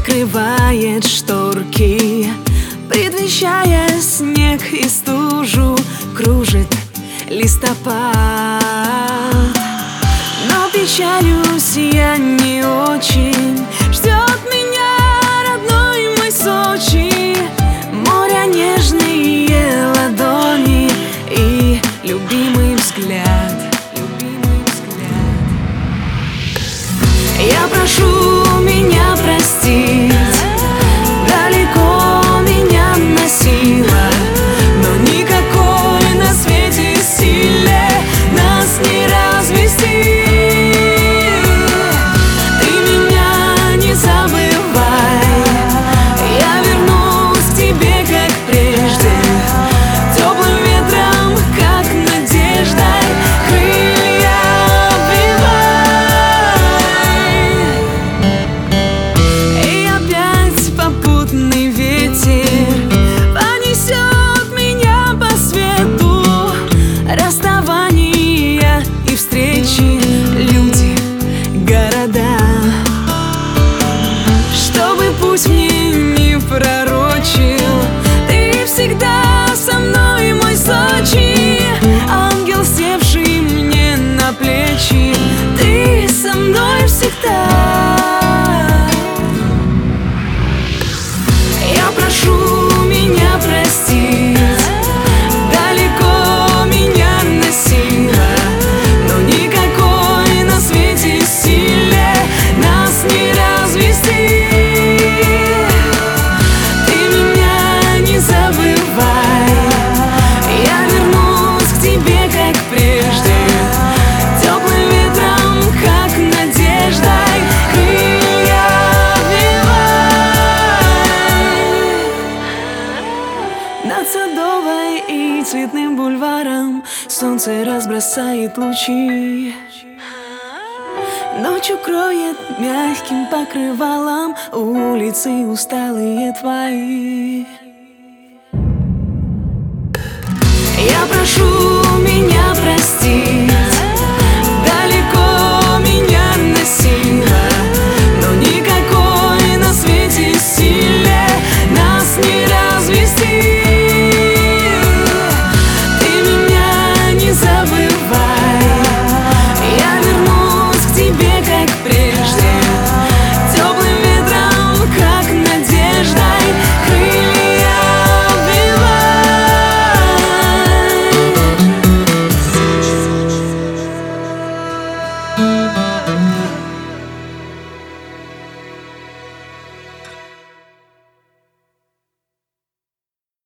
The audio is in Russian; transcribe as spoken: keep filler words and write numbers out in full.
открывает шторки, предвещая снег и стужу, кружит листопад. Но печалюсь я не очень, ждет меня родной мой Сочи, море, нежные ладони и любимый взгляд, любимый взгляд. Я прошу меня простить, далеко меня носила, но никакой на свете силе нас не развести. Ты меня не забывай, я вернусь к тебе, как прежде, теплым ветром, как надеждой, крылья обвивай. И опять попутный ветер понесет меня по свету, расставания и встречи, люди, города. Чтобы путь мне не пророчил, ты всегда со мной, мой Сочи, ангел, севший мне на плечи, ты со мной всегда. Я прошу меня простить, далеко меня носила, но никакой на свете силе нас не развести. Ты меня не забывай, я вернусь к тебе, как прежде, теплым ветром, как надеждой, крылья обвивай. Над Садовой и Цветным бульваром солнце разбросает лучи, ночь укроет мягким покрывалом улицы усталые твои. Я прошу меня простить,